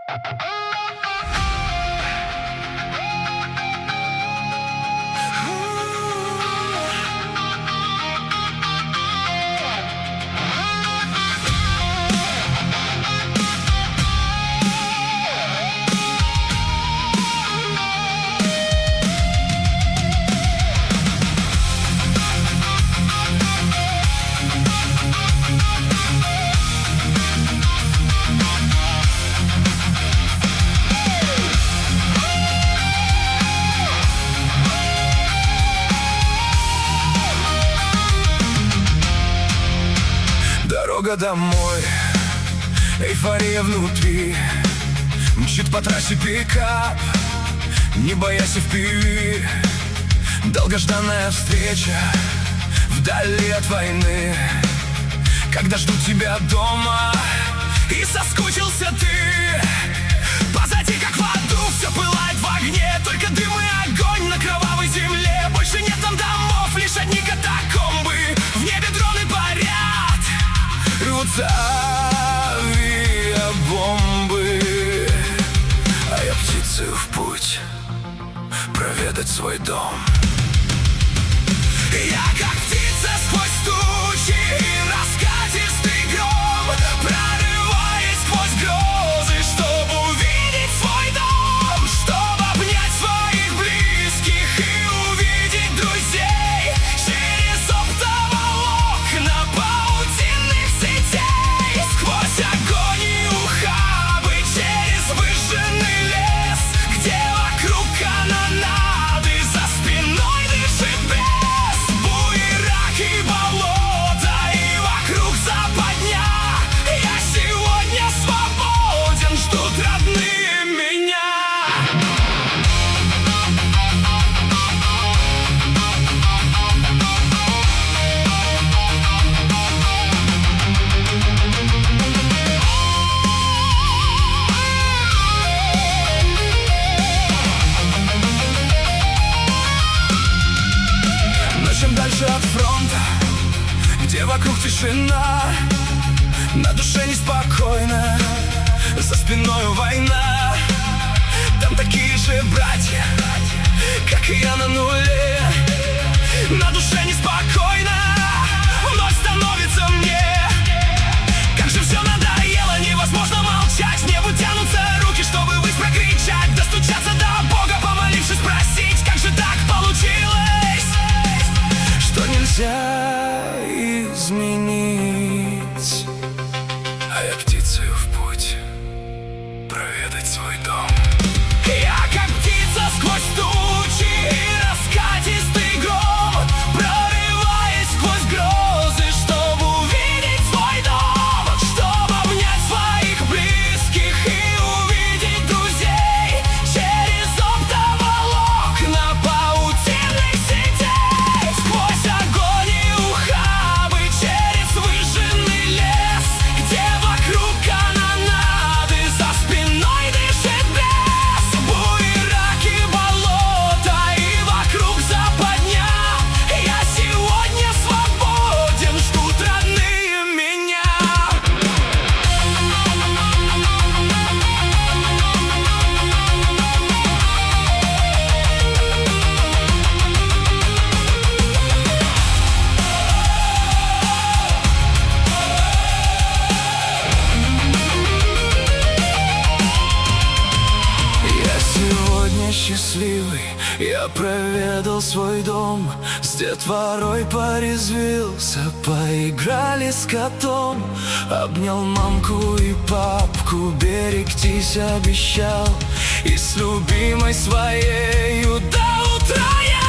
Дорога домой, эйфория внутри, мчит по трассе пикап, не боясь FPV. Долгожданная встреча вдали от войны, когда жду тебя дома, и соскучился ты. Позади, как в аду, все пылает в огне, только дым и огонь на кровавой земле. Больше нет там домов, лишь одни катакомбы, в небе дроны парят, рвутся авиабомбы, а я птицею в путь проведать свой дом. Я как птица сквозь тучи и раскатистый гром, прорываясь сквозь грозы, чтобы увидеть свой дом, чтобы обнять своих близких и увидеть друзей через оптоволокна паутинных сетей, сквозь огонь и ухабы, через выжженный лес, где вокруг канонады, за спиной дышит бес, буерак и болото, и вокруг западня. Я сегодня свободен, ждут родные меня. Но чем дальше от фронта, где вокруг тишина, на душе неспокойно, за спиною война. Там такие же братья, как и я на нуле. На душе неспокойно, вновь становится мне. Как же все надоело, невозможно молчать. В небо тянутся руки, чтобы ввысь прокричать, достучаться до Бога, помолившись, спросить, как же так получилось, что нельзя изменить. А я птицею в путь проведать свой дом. Я как птица сквозь тучи и раскатистый гром, прорываясь сквозь грозы, чтобы увидеть свой дом, чтобы обнять своих близких и увидеть друзей через оптоволокна паутинных сетей, сквозь огонь и ухабы, через выжженный лес, где вокруг канонады, за спиной дышит бес, буерак и болото, и вокруг западня. Я сегодня свободен, ждут родные меня. Я сегодня счастливый, я проведал свой дом, с детворой порезвился, поиграли с котом, обнял мамку и папку, берегтись обещал, и с любимой своею до утра я